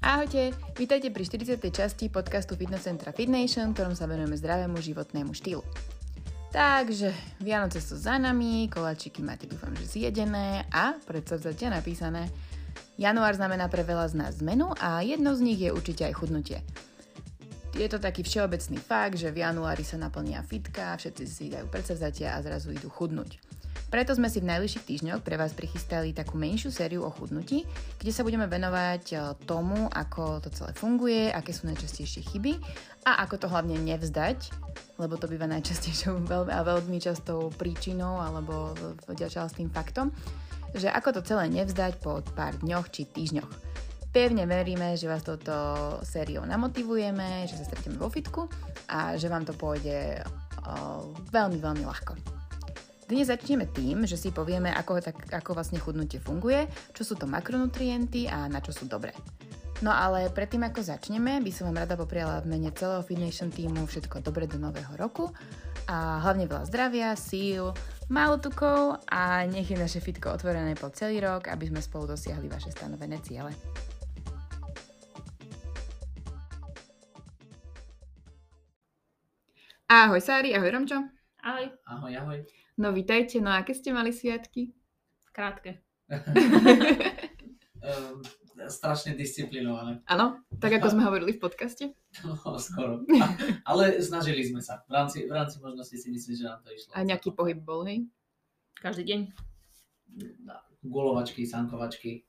Ahojte, vítajte pri 40. časti podcastu Fitness Centra FitNation, ktorom sa venujeme zdravému životnému štýlu. Takže Vianoce sú za nami, koláčiky máte dúfam, že zjedené a predsavzatia napísané. Január znamená pre veľa z nás zmenu a jednou z nich je určite aj chudnutie. Je to taký všeobecný fakt, že v januári sa naplnia fitka, všetci si dajú predsavzatia a zrazu idú chudnúť. Preto sme si v najbližších týždňoch pre vás prichystali takú menšiu sériu o chudnutí, kde sa budeme venovať tomu, ako to celé funguje, aké sú najčastejšie chyby a ako to hlavne nevzdať, lebo to býva najčastejšou a veľmi častou príčinou alebo ďalšia s tým faktom, že ako to celé nevzdať po pár dňoch či týždňoch. Pevne veríme, že vás touto sériou namotivujeme, že sa stretneme vo fitku a že vám to pôjde veľmi, veľmi ľahko. Dnes začneme tým, že si povieme, ako vlastne chudnutie funguje, čo sú to makronutrienty a na čo sú dobré. No ale predtým, ako začneme, by som vám rada popriala v mene celého FitNation týmu všetko dobré do nového roku a hlavne veľa zdravia, síl, málo tukov a nech je naše fitko otvorené po celý rok, aby sme spolu dosiahli vaše stanovené ciele. Ahoj Sári, ahoj Romčo. Ahoj. Ahoj, ahoj. No vítajte, no aké ste mali sviatky? Krátke. Strašne disciplinované. Áno, tak ako sme hovorili v podcaste? No, skoro. Ale snažili sme sa. V rámci možnosti si myslím, že nám to išlo. A nejaký pohyb bol, hej? Každý deň. Gulovačky, sankovačky.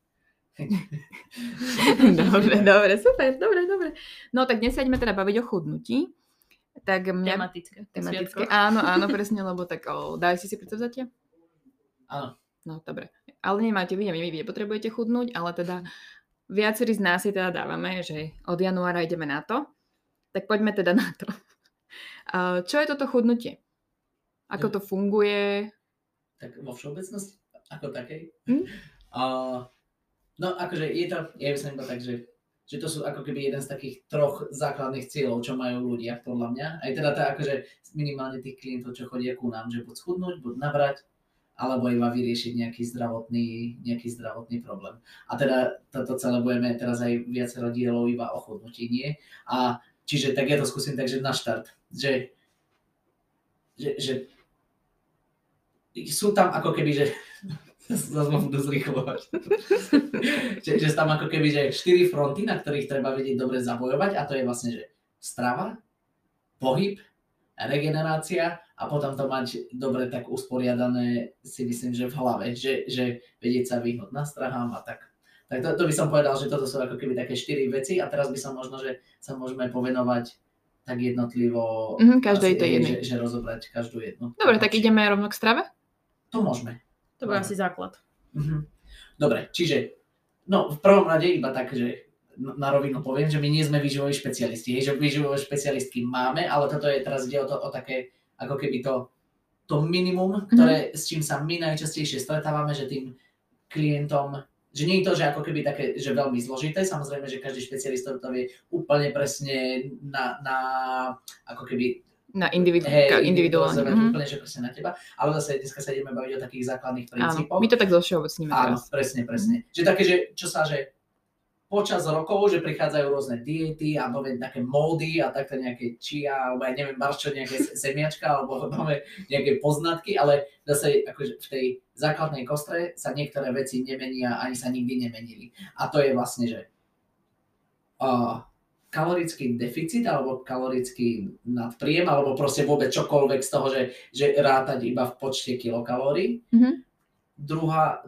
Dobre, super, dobre. No tak dnes sa ideme teda baviť o chudnutí. Tak tematické. Áno, presne, lebo tak dali si predsavzatia? Áno. No, dobre. Ale nemáte, vy nepotrebujete chudnúť, ale teda viacerí z nás si teda dávame, že od januára ideme na to. Tak poďme teda na to. Čo je toto chudnutie? Ako to funguje? Tak vo všeobecnosti? Ako takej? No, akože je to, ja by som iba tak, že to sú ako keby jeden z takých troch základných cieľov, čo majú ľudia, podľa mňa. Aj teda tá, akože minimálne tých klientov, čo chodia ku nám, že buď schudnúť, buď nabrať, alebo iba vyriešiť nejaký zdravotný problém. A teda toto celé budeme teraz aj viacero dielov iba o chudnutí, nie? A čiže tak ja to skúsim takže na štart, že sú tam ako keby, že zase ma budú zrýchlovať. že tam ako keby, že 4 fronty, na ktorých treba vedieť dobre zabojovať a to je vlastne, že strava, pohyb, regenerácia a potom to mať dobre tak usporiadané si myslím, že v hlave, že vedieť sa vyhnúť nastrahám a tak. Tak to by som povedal, že toto sú ako keby také 4 veci a teraz by som možno, že sa môžeme povenovať tak jednotlivo každej to jednej. Že rozobrať každú jednu. Dobre, tak ideme rovno k strave? To môžeme. To bude asi základ. Dobre, čiže v prvom rade iba tak, že na rovinu poviem, že my nie sme výživoví špecialisti. Že výživové špecialistky máme, ale toto je teraz ide o také, ako keby to minimum, ktoré, s čím sa my najčastejšie stretávame, že tým klientom, že nie je to, že ako keby také, že veľmi zložité, samozrejme, že každý špecialista to vie úplne presne na ako keby na individuálne. Úplne, že presne na teba. Ale zase dneska sa ideme baviť o takých základných princípoch. Áno, my to tak zovšeobecníme teraz. Áno, presne. Že také, že počas rokov, že prichádzajú rôzne diety a nové také módy a takto nejaké chia, alebo ja neviem, barčo, nejaké semiačka, alebo nové nejaké poznatky, ale zase akože v tej základnej kostre sa niektoré veci nemenia, ani sa nikdy nemenili. A to je vlastne, že kalorický deficit alebo kalorický nadpríjem alebo proste vôbec čokoľvek z toho, že rátať iba v počte kilokalórií. Druhá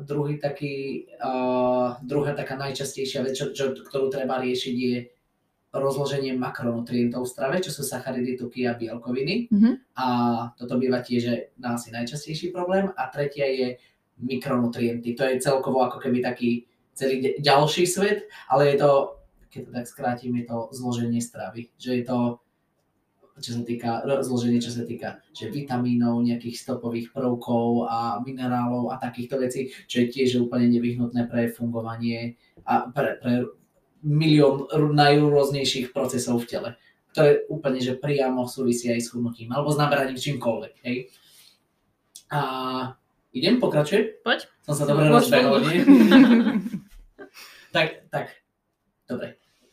taká najčastejšia vec, ktorú treba riešiť, je rozloženie makronutrientov v strave, čo sú sacharidy, tuky a bielkoviny. A toto býva tiež asi najčastejší problém. A tretia je mikronutrienty. To je celkovo ako keby taký celý ďalší svet, ale je to, keď to tak skrátim, je to zloženie stravy. Že je to, čo sa týka že vitamínov, nejakých stopových prvkov a minerálov a takýchto vecí, čo je tiež úplne nevyhnutné pre fungovanie a pre milión najrôznejších procesov v tele, ktoré úplne že priamo súvisia aj s chudnutím alebo s naberaním čímkoľvek. Hej. A idem, pokračujem? Poď. Som sa dobre rozbehol, nie? Tak, dobre.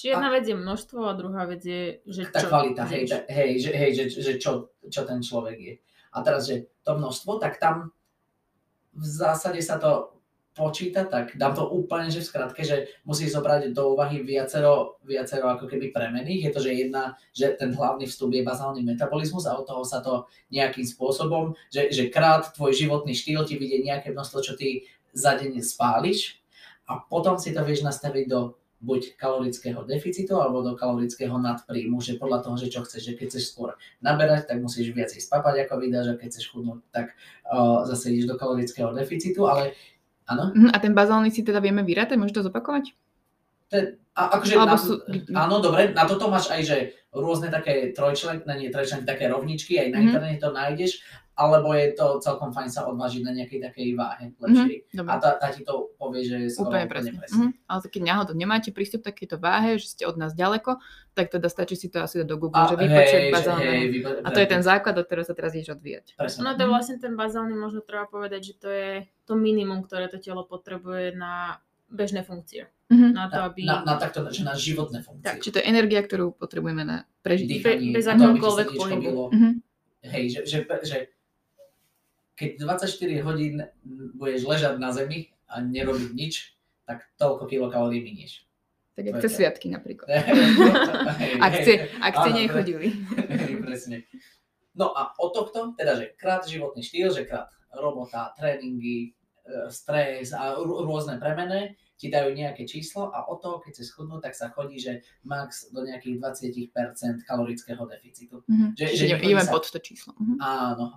Čiže jedna vec je množstvo a druhá vec je, že tá čo kvalita, zješ. že čo ten človek je. A teraz, že to množstvo, tak tam v zásade sa to počíta, tak dám to úplne, že v skratke, že musíš zobrať do úvahy viacero ako keby premených. Je to, že ten hlavný vstup je bazálny metabolizmus a od toho sa to nejakým spôsobom, že krát tvoj životný štýl ti vidie nejaké množstvo, čo ty za deň spáliš a potom si to vieš nastaviť do buď kalorického deficitu alebo do kalorického nadpríjmu, že podľa toho, že čo chceš, že keď chceš skôr naberať, tak musíš viac spapať ako vydáš, a keď chceš chudnúť, tak zase ideš do kalorického deficitu, ale áno. A ten bazálny si teda vieme vyrátať? Môžeš to zopakovať? Akože áno, dobre, na toto máš aj, že rôzne také také rovničky, aj na internete to nájdeš, alebo je to celkom fajn sa odvážiť na nejakej takej váhe lepšej. A tá ti to povie, že je skoro úplne presne. Ale keď náhodou nemáte prístup k takejto váhe, že ste od nás ďaleko, tak teda stačí si to asi dať do Google, že vypočet bazálneho. A to je ten základ, od ktorého sa teraz ideš odvíjať. No to je vlastne ten bazálny, možno treba povedať, že to je to minimum, ktoré to telo potrebuje na bežné funkcie. Na to, aby... Na takto, že na životné funkcie. Tak, či to je energia, ktorú potrebujeme na prežitie. Bez akéhokoľvek pohybu. Hej, že keď 24 hodín budeš ležať na zemi a nerobiť nič, tak toľko kilokalórií minieš. Tak jak cez sviatky napríklad. Ak ste nechodili. Presne. No a od tohto, teda, že krát životný štýl, že krát robota, tréningy, stres a rôzne premené, ti dajú nejaké číslo a od toho, keď si schudnú, tak sa chodí, že max do nejakých 20% kalorického deficitu. Že ideme pod to číslo. Áno.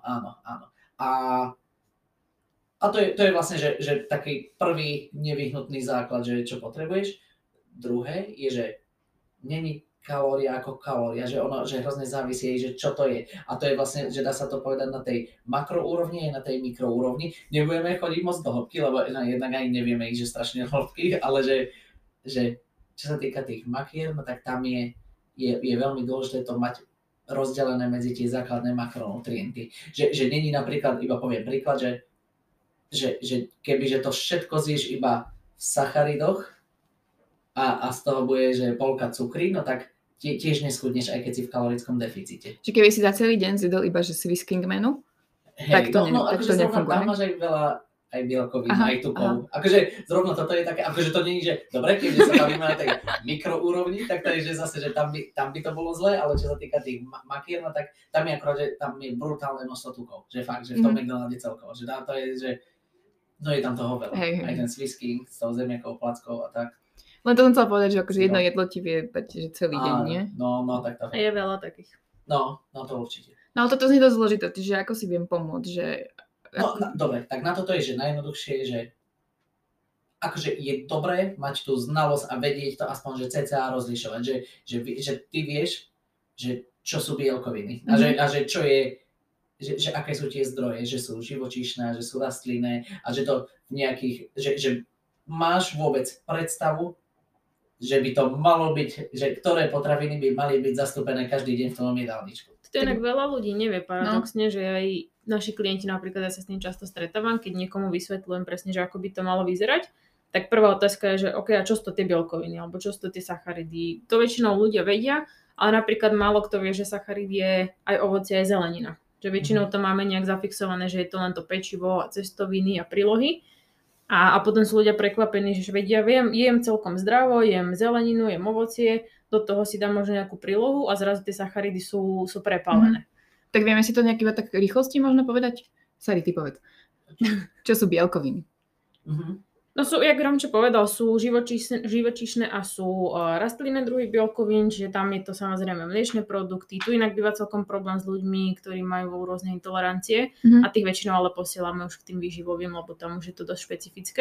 A to je vlastne, že taký prvý nevyhnutný základ, že čo potrebuješ. Druhé je, že není kalória ako kalória, že ono, že hrozne závisí, že čo to je. A to je vlastne, že dá sa to povedať na tej makroúrovni aj na tej mikroúrovni. Nebudeme chodiť moc do hĺbky, lebo jednak ani nevieme ich, že strašne hĺbky, ale že čo sa týka tých makier, no tak tam je veľmi dôležité to mať rozdelené medzi tie základné makronutrienty. Že není napríklad, iba poviem príklad, že kebyže to všetko zješ iba v sacharidoch a z toho bude, že polka cukry, no tak tiež neschudneš, aj keď si v kalorickom deficite. Čiže keby si za celý deň zjedol iba, že Swiss-King menu, tak to nefunguje. Tam máš aj veľa aj bielkovín, aj tukov. Akože zrovna toto je také, akože to nie je, že dobre, keď sa bavíme na tej mikroúrovni, tak to je, že zase, že tam by to bolo zlé, ale čo sa týka tých makier, no tak tam je akorát, že tam je brutálne množstvo tukov. Že fakt, že v tom McDonalde celkovo. Že to je, že no je tam toho veľa. Aj ten Swiss King s tou zemiakou, plackou a tak. Len to som chcela povedať, že akože jedno jedlo ti vie dať, že celý deň, nie? No, tak to. Je veľa takých. No to určite. No ale toto znie dosť zložité, že ako si viem pomôcť, že... Dobre, tak na toto je, že najjednoduchšie je, že akože je dobré mať tú znalosť a vedieť to aspoň, že cca rozlišovať, že ty vieš, že čo sú bielkoviny a že čo je, že aké sú tie zdroje, že sú živočíšne, že sú rastlinné a že to v nejakých, že máš vôbec predstavu, že by to malo byť, že ktoré potraviny by mali byť zastúpené každý deň v tom jedálničku. To inak veľa ľudí nevie paradoxne, že aj naši klienti napríklad, ja sa s tým často stretávam, keď niekomu vysvetľujem presne, že ako by to malo vyzerať, tak prvá otázka je, že OK, a čo sú to tie bielkoviny, alebo čo sú to tie sacharidy. To väčšinou ľudia vedia, ale napríklad málo kto vie, že sacharid je aj ovocie, aj zelenina. Že väčšinou to máme nejak zafixované, že je to len to pečivo a cestoviny a prílohy. A potom sú ľudia prekvapení, že vedia, jem celkom zdravo, jem zeleninu, jem ovocie, do toho si dám možno nejakú prílohu a zrazu tie sacharidy sú prepálené. Tak vieme si to nejak iba tak rýchlosti možno povedať? Sari, ty povedz. Čo sú bielkoviny? No sú, jak Romčo povedal, sú živočíšne a sú rastlinné druhy bielkovín, čiže tam je to samozrejme mliečne produkty. Tu inak býva celkom problém s ľuďmi, ktorí majú rôzne intolerancie a tých väčšinou ale posielame už k tým výživovým, lebo tam už je to dosť špecifické.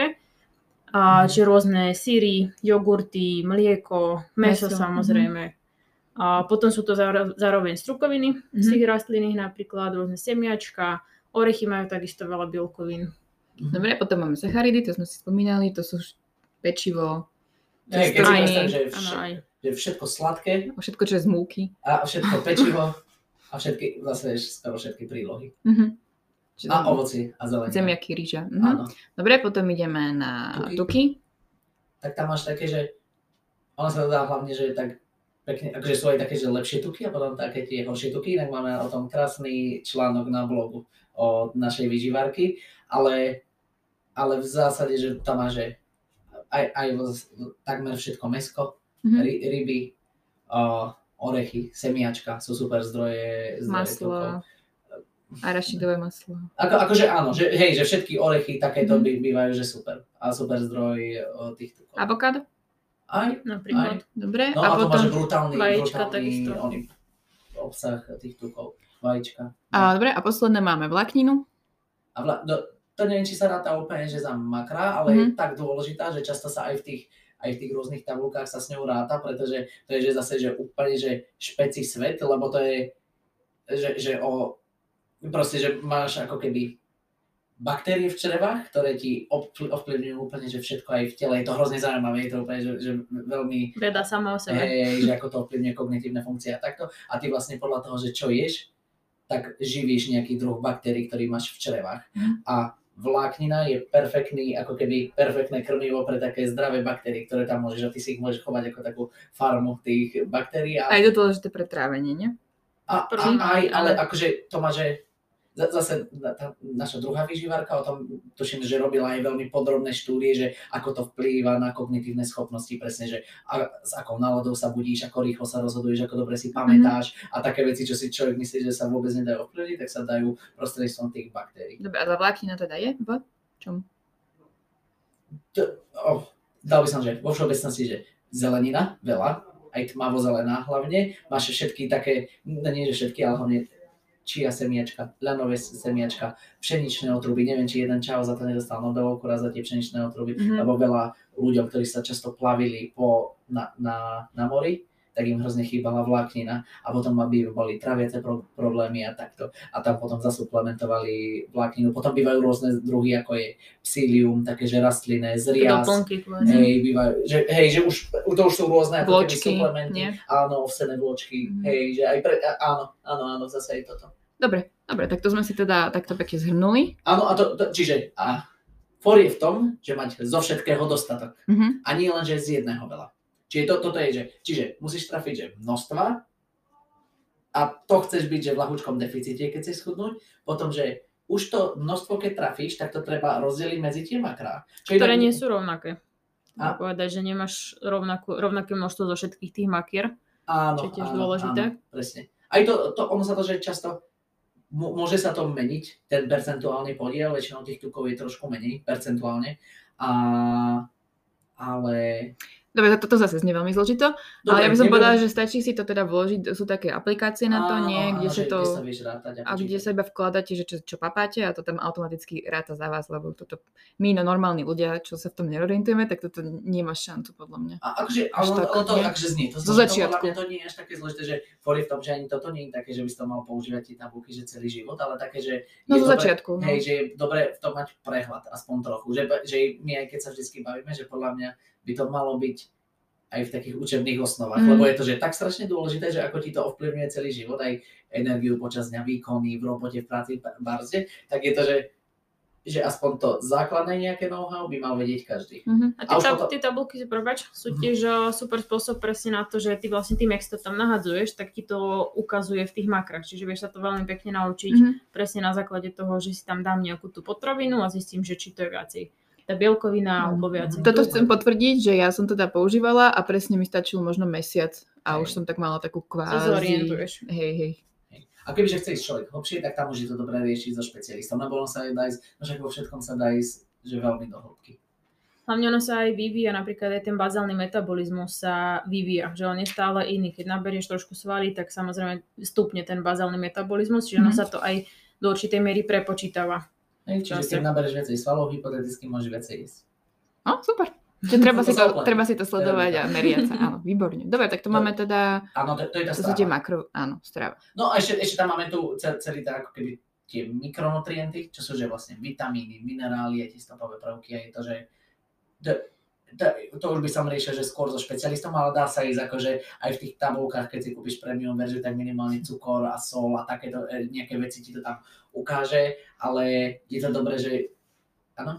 Čiže rôzne syry, jogurty, mlieko, mäso samozrejme. A potom sú to zároveň strukoviny z tých rastlinných, napríklad rôzne semiačka, orechy majú takisto veľa bielkovín. Dobre, potom máme sacharidy, to sme si spomínali, to sú pečivo, cestoviny, že všetko sladké. Všetko, čo je z múky. A všetko pečivo a skoro všetky prílohy. A ovocie a zelenina. Zemiaky, rýža. Dobre, potom ideme na tuky. Tak tam máš také, že Ono sa to dá hlavne, že je tak pekne, akože sú aj také, že lepšie tuky a potom také tie horšie tuky, inak máme o tom krásny článok na blogu od našej výživárky, ale v zásade, že tam má, že aj takmer všetko mäsko, ryby, orechy, semiačka sú super zdroje maslo, arašidové maslo. Akože áno, že všetky orechy takéto bývajú, že super. A super zdroj tých tukov. Avokádo? Aj, napríklad. Aj. Dobre. No a potom to máš brutálny vajíčka obsah tých tukov. Vajíčka. Dobre, a posledné máme vlákninu. To neviem, či sa ráta úplne, že za makra, ale je tak dôležitá, že často sa aj v tých rôznych tabulkách sa s ňou ráta, pretože to je že zase že úplne že špeci svet, lebo to je, že proste, že máš ako keby baktérie v črevách, ktoré ti ovplyvňujú úplne, že všetko aj v tele. Je to hrozne zaujímavé, je to úplne, že veľmi... Veda sama o sebe. Že ako to ovplyvňuje kognitívne funkcie a takto. A ty vlastne podľa toho, že čo ješ, tak živíš nejaký druh baktérií, ktorý máš v črevách. A vláknina je perfektné krmivo pre také zdravé baktérie, ktoré tam môžeš, a ty si ich môžeš chovať ako takú farmu tých baktérií. A je to dôležité pre trávenie, nie? Ale akože to má, že zase tá naša druhá výživárka o tom tuším, že robila aj veľmi podrobné štúdie, že ako to vplýva na kognitívne schopnosti, presne, že s akou náladou sa budíš, ako rýchlo sa rozhoduješ, ako dobre si pamätáš a také veci, čo si človek myslí, že sa vôbec nedajú ovplyvniť, tak sa dajú prostredníctvom tých baktérií. Dobre, a tá vláknina teda je v čom? Dal by som, že vo všeobecnosti, že zelenina, veľa, aj tmavo-zelená hlavne, máš všetky také, nie že všetky, ale hlavne čia semiačka, ľanové semiačka, pšeničné otruby, neviem, či jeden čau za to nedostal Nobelovku raz za tie pšeničné otruby, lebo veľa ľuďom, ktorí sa často plavili na mori, tak im hrozne chýbala vláknina a potom boli traviace problémy a takto. A tam potom zasuplementovali vlákninu. Potom bývajú rôzne druhy, ako je psyllium, také, že rastlinné, zriaz. Že to už sú rôzne vločky, suplementy. Áno, ovsené vločky. Že aj áno, zase aj toto. Dobre, tak to sme si teda takto pekne zhrnuli. Áno, čiže for je v tom, že mať zo všetkého dostatok. A nie len, že z jedného veľa. Čiže toto je, že čiže musíš trafiť, že množstva a to chceš byť, že v ľahúčkom deficite, keď chceš schudnúť, potom, že už to množstvo, keď trafíš, tak to treba rozdeliť medzi tie makrá. Ktoré nie sú rovnaké. Môžem povedať, že nemáš rovnaké množstvo zo všetkých tých makier. Áno, čo je tiež dôležité. Áno, presne. Aj ono sa to, že často môže sa to meniť, ten percentuálny podiel, väčšinou tých tukov je trošku menej percentuálne, ale... Dobre, toto zase znie veľmi zložito, ale ja by som povedala, že stačí si to teda vložiť, sú také aplikácie na to, kde sa iba vkladáte, že čo papáte a to tam automaticky ráta za vás, lebo toto my normálni ľudia, čo sa v tom neorientujeme, tak toto nemá šancu podľa mňa. Akože znie to začiatku. To nie je až také zložité, že v tom, že ani toto nie je také, že by si to mal používať tie tabulky, že celý život, ale také, že je začiatku. Hej, že je dobre v tom mať prehľad, aspoň trochu, že my aj keď sa vždycky bavíme, že podľa mňa by to malo byť aj v takých učebných osnovách, lebo je to, že tak strašne dôležité, že ako ti to ovplyvňuje celý život, aj energiu počas dňa, výkony v robote, v práci, v barze, tak je to, že aspoň to základné nejaké know-how by mal vedieť každý. A tie tabulky, sú tiež super spôsob presne na to, že ty vlastne tým, jak si to tam nahadzuješ, tak ti to ukazuje v tých makrách. Čiže vieš sa to veľmi pekne naučiť presne na základe toho, že si tam dám nejakú tú potravinu a zistím, že či to je viacej tá bielkovina alebo viacej. Toto chcem potvrdiť, že ja som teda používala a presne mi stačil možno mesiac a už som tak mala takú kvázi... Zorientuješ. Hej. A kebyže chce ísť človek hlbšie, tak tam môže to dobre riešiť so špecialistom, lebo ono sa dá ísť, však vo všetkom sa dá ísť, že veľmi do hĺbky. Hlavne ono sa aj vyvíja, napríklad aj ten bazálny metabolizmus sa vyvíja, že on je stále iný. Keď naberieš trošku svaly, tak samozrejme stupne ten bazálny metabolizmus, čiže ono sa to aj do určitej miery prepočítava. Čiže keď nabereš viacej svalov, hypoteticky môžeš viacej jesť. Super. Čiže treba si to sledovať a meriať sa. Áno, výborne. Dobre, tak to máme teda... Áno, to je tá strava. To sú tie strava. No a ešte tam máme tu celý tak ako keby tie mikronutrienty, čo sú že vlastne vitamíny, minerály, aj tie stopové prvky, aj to, že... To už by som riešil, že skôr so špecialistom, ale dá sa ísť akože aj v tých tabulkách, keď si kúpiš premium verziu, tak minimálne cukor a sol a takéto nejaké veci ti to tam ukáže, ale je to dobré, že áno.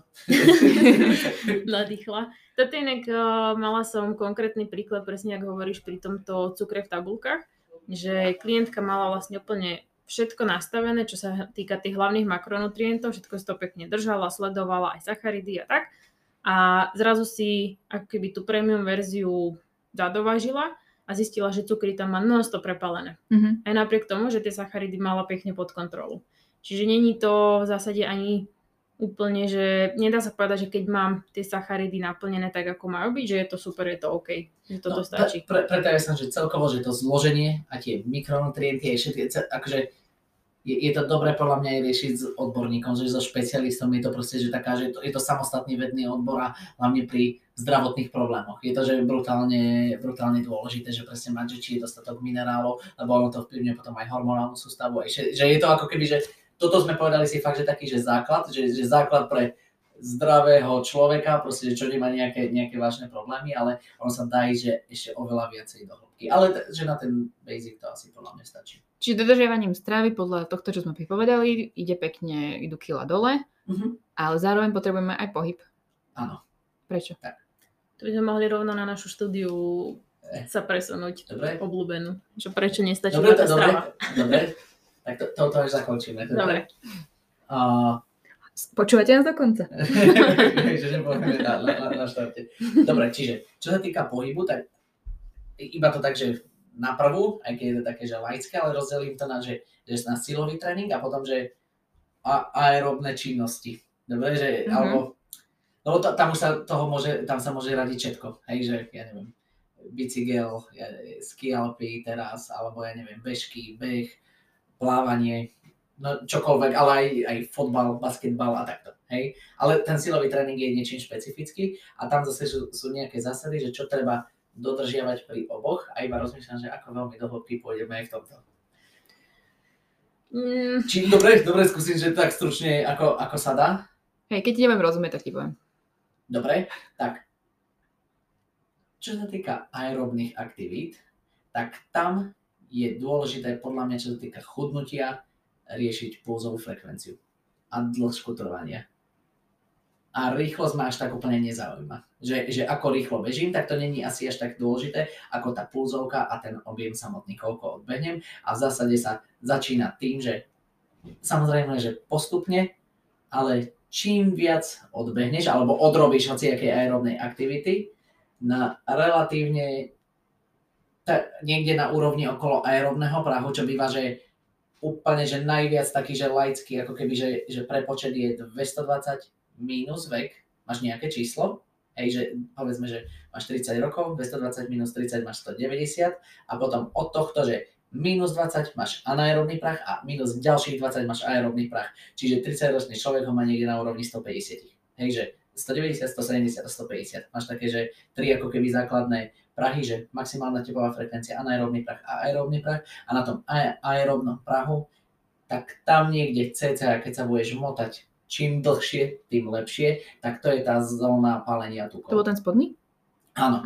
Nadýchla. Toto inak mala som konkrétny príklad, presne ako hovoríš pri tomto cukre v tabuľkách, že klientka mala vlastne úplne všetko nastavené, čo sa týka tých hlavných makronutrientov, všetko si to pekne držala, sledovala aj sacharidy a tak. A zrazu si ako keby tú premium verziu zadovážila a zistila, že cukry tam má non-stop prepálené. Aj napriek tomu, že tie sacharidy mala pekne pod kontrolu. Čiže není to v zásade ani úplne, že nedá sa povedať, že keď mám tie sacharidy naplnené tak, ako majú byť, že je to super, je to OK, že toto stačí. Preto ja som, že celkovo, že to zloženie a tie mikronutrienty a všetky, akože je to dobré podľa mňa aj riešiť s odborníkom, že so špecialistom je to proste, že taká, že je to samostatný vedný odbor a hlavne pri zdravotných problémoch. Je to, že brutálne dôležité, že presne mať, že či je dostatok minerálov, lebo ono to vplyvňuje potom aj hormonálnu sústavu, že je to ako keby, že toto sme povedali si fakt, že taký, že základ, že základ pre zdravého človeka, proste, že čo nemá nejaké vážne problémy, ale ono sa dá ísť, že ešte oveľa viacej do hĺbky. Ale že na ten basic to asi podľa mňa stačí. Čiže dodržiavaním stravy podľa tohto, čo sme povedali, idú kila dole, ale zároveň potrebujeme aj pohyb. Áno. Prečo? Tak. To by sme mohli rovno na našu štúdiu sa presunúť. Dobre. Obľúbenú. Čo prečo nestačí tá strava. Dobre. Tak to až zakončíme. Dobre. Počúvate nás do konca? Že nepovieme na štarte. Dobre, čiže čo sa týka pohybu, tak iba to tak, že na prvú, aj keď je to také, že laické, ale rozdelím to na, že na silový tréning a potom, že aerobné činnosti. Dobre, že alebo lebo tam sa môže radiť všetko. Hej, že ja neviem, bicykel, ski alpy teraz, alebo ja neviem, bežky, beh, plávanie, no čokoľvek, ale aj fotbal, basketbal a takto, hej. Ale ten silový tréning je niečím špecifický a tam zase sú nejaké zásady, že čo treba dodržiavať pri oboch a iba rozmýšľam, že ako veľmi do hĺbky pôjdeme aj v tomto. Či dobre, skúsim, že tak stručne, ako sa dá. Hej, keď ti neviem rozumieť, tak ti poviem. Dobre, tak čo sa týka aerobných aktivít, tak tam je dôležité podľa mňa, čo sa týka chudnutia, riešiť pulzovú frekvenciu a dĺžku trvania. A rýchlosť ma až tak úplne nezaujíma. Že ako rýchlo bežím, tak to není asi až tak dôležité, ako tá pulzovka a ten objem samotný, koľko odbehnem. A v zásade sa začína tým, že samozrejme, že postupne, ale čím viac odbehneš alebo odrobíš hociakej aerobnej aktivity na relatívne niekde na úrovni okolo aerobného prahu, čo býva, že úplne, že najviac taký, že laický, ako keby, že prepočet je 220 minus vek, máš nejaké číslo, hej, že povedzme, že máš 30 rokov, 220 minus 30 máš 190 a potom od tohto, že minus 20 máš anaerobný prach a minus ďalších 20 máš aerobný prach. Čiže 30-ročný človek ho má niekde na úrovni 150. Hej, že 190, 170 a 150. Máš také, že 3 ako keby základné prahy, že maximálna tepová frekvencia, anaerobný prach a aerobný prach a na tom aerobnom prahu, tak tam niekde cca, keď sa budeš motať čím dlhšie, tým lepšie, tak to je tá zóna pálenia tukov. To bol ten spodný? Áno.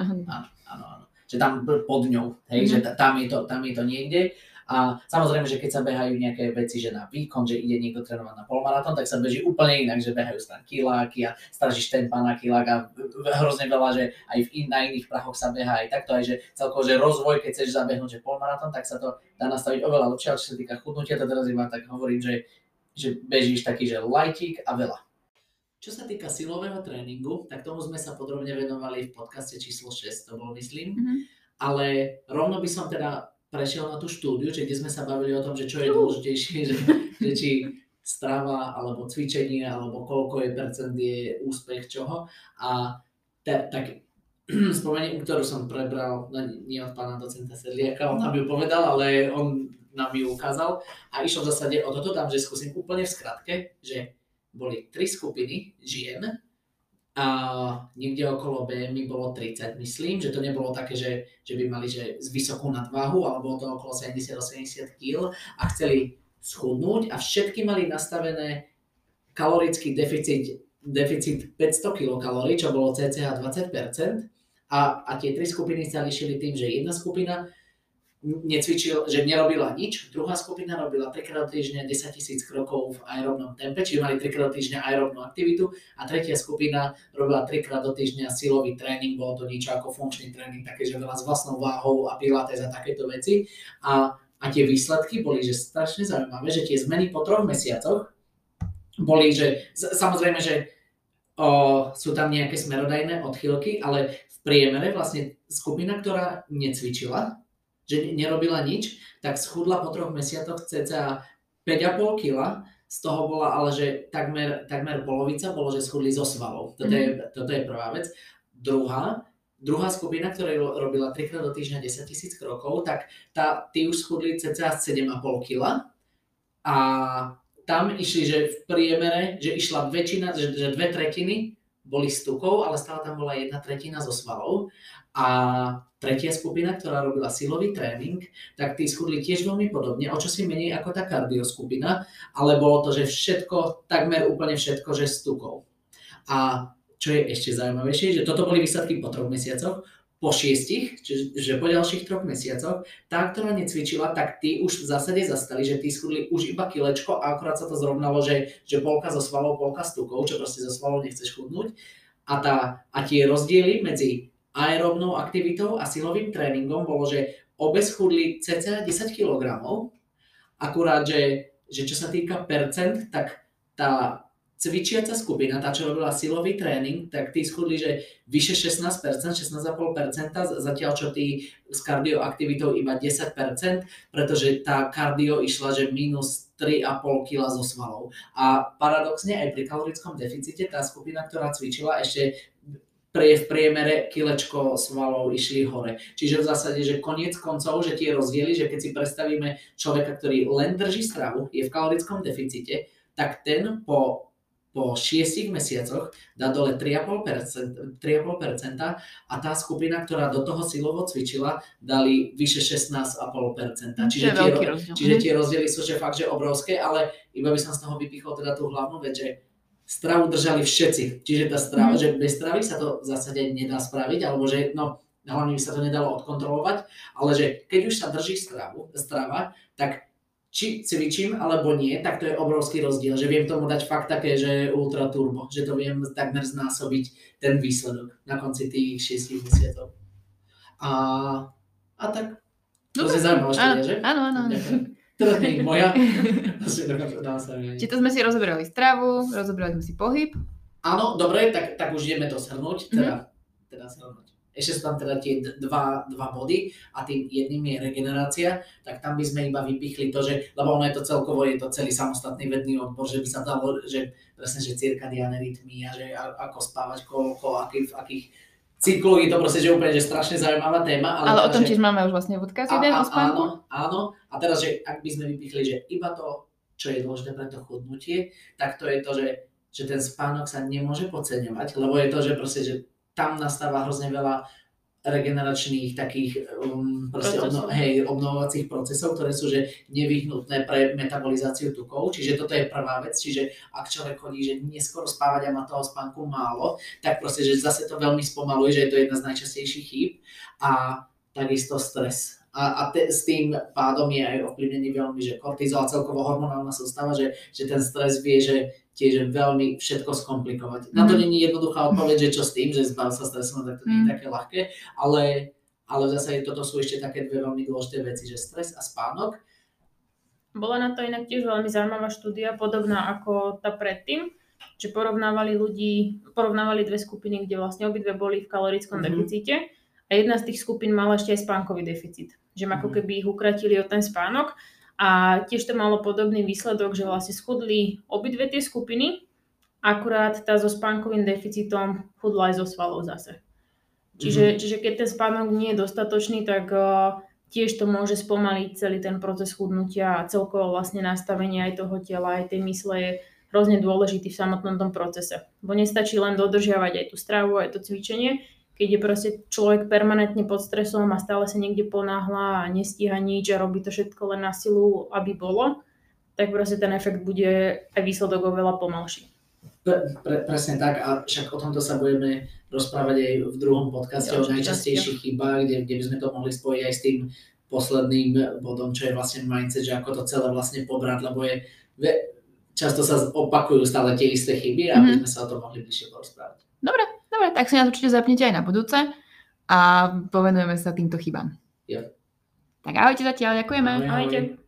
Že tam pod ňou, hej, že tam je to niekde. A samozrejme, že keď sa behajú nejaké veci, že na výkon, že ide niekto trénovať na polmaratón, tak sa beží úplne inak, že behajú sa tam kiláky a strážiš tempa na kilák a hrozne veľa, že aj na iných prachoch sa behá aj takto, aj že celkovo, že rozvoj, keď chceš zabehnúť, že polmaratón, tak sa to dá nastaviť oveľa lepšie, ale čo sa týka chudnutia, to teraz iba tak hovorím, že bežíš taký, že lajtík a veľa. Čo sa týka silového tréningu, tak tomu sme sa podrobne venovali v podcaste číslo 6, to bol myslím, ale rovno by som teda prešiel na tú štúdiu, kde sme sa bavili o tom, že čo je dôležitejšie, že či strava, alebo cvičenie, alebo koľko je percent je úspech čoho. A tak spomeniem, ktorú som prebral, nie od pána docenta Sedliaka, on nám ju povedal, ale on nám ju ukázal. A išlo v zásade o toto, tam, že skúsim úplne v skratke, že boli 3 skupiny žien, a niekde okolo BMI bolo 30, myslím, že to nebolo také, že by mali že z vysokú nadváhu, ale bolo to okolo 70-80 kg a chceli schudnúť a všetky mali nastavené kalorický deficit 500 kilokalórií, čo bolo cca 20%. A tie 3 skupiny sa lišili tým, že jedna skupina necvičil, že nerobila nič, druhá skupina robila 3-krát týždne 10 000 krokov v aerobnom tempe, čiže mali 3-krát týždne aerobnú aktivitu a tretia skupina robila 3-krát do týždňa silový tréning, bolo to niečo ako funkčný tréning, také, že veľa s vlastnou váhou a pilates a takéto veci. A tie výsledky boli, že strašne zaujímavé, že tie zmeny po 3 mesiacoch boli, že samozrejme, že sú tam nejaké smerodajné odchýlky, ale v priemere vlastne skupina, ktorá necvičila, že nerobila nič, tak schudla po 3 mesiacoch cca 5,5 kg, z toho bola ale, že takmer polovica bolo, že schudli zo svalov. Toto je prvá vec. Druhá skupina, ktorá robila 3-krát do týždňa 10 000 krokov, tak tí už schudli cca 7,5 kg a tam išli, že v priemere, že išla väčšina, že 2/3 boli z tukov, ale stále tam bola 1/3 zo svalov. A tretia skupina, ktorá robila silový tréning, tak tí schudli tiež veľmi podobne, o čo si menej ako tá kardioskupina, ale bolo to, že všetko, takmer úplne všetko, že z tukov. A čo je ešte zaujímavejšie, že toto boli výsledky po 3 mesiacoch, po 6, čiže po ďalších 3 mesiacoch, tá, ktorá necvičila, tak tí už v zásade zastali, že tí schudli už iba kilečko a akorát sa to zrovnalo, že polka zo svalov, polka z tukov, čo proste zo svalov nechceš chudnúť. A tie rozdiely medzi aerobnou aktivitou a silovým tréningom bolo, že obe schudli cca 10 kg, akurát, že čo sa týka percent, tak tá cvičiaca skupina, tá, čo robila silový tréning, tak tí schudli, že vyše 16%, 16,5%, zatiaľ čo tí s kardioaktivitou iba 10%, pretože tá kardio išla, že minus 3,5 kg zo svalov. A paradoxne aj pri kalorickom deficite tá skupina, ktorá cvičila, ešte v priemere kilečko svalov išli hore. Čiže v zásade, že koniec koncov, že tie rozdiely, že keď si predstavíme človeka, ktorý len drží stravu, je v kalorickom deficite, tak ten po 6 mesiacoch dá dole 3,5% a tá skupina, ktorá do toho silovo cvičila, dali vyše 16,5%. Čiže tie rozdiely sú že fakt, že obrovské, ale iba by som z toho vypichol teda tú hlavnú vec, že stravu držali všetci. Čiže tá strava, že bez stravy sa to v zásade nedá spraviť, alebo že hlavne by sa to nedalo odkontrolovať, ale že keď už sa drží strava, tak či cvičím alebo nie, tak to je obrovský rozdiel, že viem tomu dať fakt také, že ultra turbo, že to viem takmer znásobiť ten výsledok na konci tých 6 mesiacov. A tak, to je zaujímavé štúdia, že? Áno. Teda nie je moja. Čiže to sme si rozoberali stravu, rozoberali sme si pohyb. Áno, dobre, tak už ideme to shrnúť, teda shrnúť. Ešte sú tam teda tie dva body a tým jedným je regenerácia, tak tam by sme iba vypichli to, že, lebo ono je to celkovo, je to celý samostatný vedný odbor, že by sa dalo, že presne, že cirkadiálne rytmy a že ako spávať, koľko, v akých cykloch, je to proste, že úplne, že strašne zaujímavá téma. Ale o tom tiež máme už vlastne podcast jeden o spánku. Áno, a teraz, že ak by sme vypichli, že iba to, čo je dôležité pre to chudnutie, tak to je to, že ten spánok sa nemôže podceňovať, lebo je to, že proste, že tam nastáva hrozne veľa regeneračných takých obnovovacích procesov, ktoré sú že nevyhnutné pre metabolizáciu tukov. Čiže toto je prvá vec. Čiže ak človek chodí, že neskoro spávať a má toho spánku málo, tak proste, že zase to veľmi spomaluje, že je to jedna z najčastejších chýb. A takisto stres. A s tým pádom je aj ovplyvnený veľmi, že kortizol a celkovo hormonálna sústava, že ten stres vie, že tiež veľmi všetko skomplikovať. Na to nie je jednoduchá odpoveď, že čo s tým, že zbav sa stresom, tak to nie je také ľahké, ale zase toto sú ešte také dve veľmi dôležité veci, že stres a spánok. Bola na to inak tiež veľmi zaujímavá štúdia, podobná ako tá predtým, že porovnávali dve skupiny, kde vlastne obidve boli v kalorickom deficite a jedna z tých skupín mala ešte aj spánkový deficit, že ako keby ich ukratili o ten spánok. A tiež to malo podobný výsledok, že vlastne schudli obidve tie skupiny, akurát tá so spánkovým deficitom chudla aj zo svalov zase. Čiže keď ten spánok nie je dostatočný, tak tiež to môže spomaliť celý ten proces chudnutia a celkovo vlastne nastavenie aj toho tela, aj tej mysle je hrozne dôležitý v samotnom tom procese. Bo nestačí len dodržiavať aj tú stravu, aj to cvičenie, keď je proste človek permanentne pod stresom a stále sa niekde ponáhla a nestíha nič a robí to všetko len na silu, aby bolo, tak proste ten efekt bude aj výsledok oveľa pomalší. Presne tak a však o tomto sa budeme rozprávať aj v druhom podcaste o najčastejších chybách, kde by sme to mohli spojiť aj s tým posledným bodom, čo je vlastne mindset, že ako to celé vlastne pobrať, lebo často sa opakujú stále tie isté chyby, aby sme sa o tom mohli bližšie porozprávať. Dobre, tak si nás určite zapnite aj na budúce a povenujeme sa týmto chybám. Ja. Tak ahojte zatiaľ, ďakujeme. Ahoj.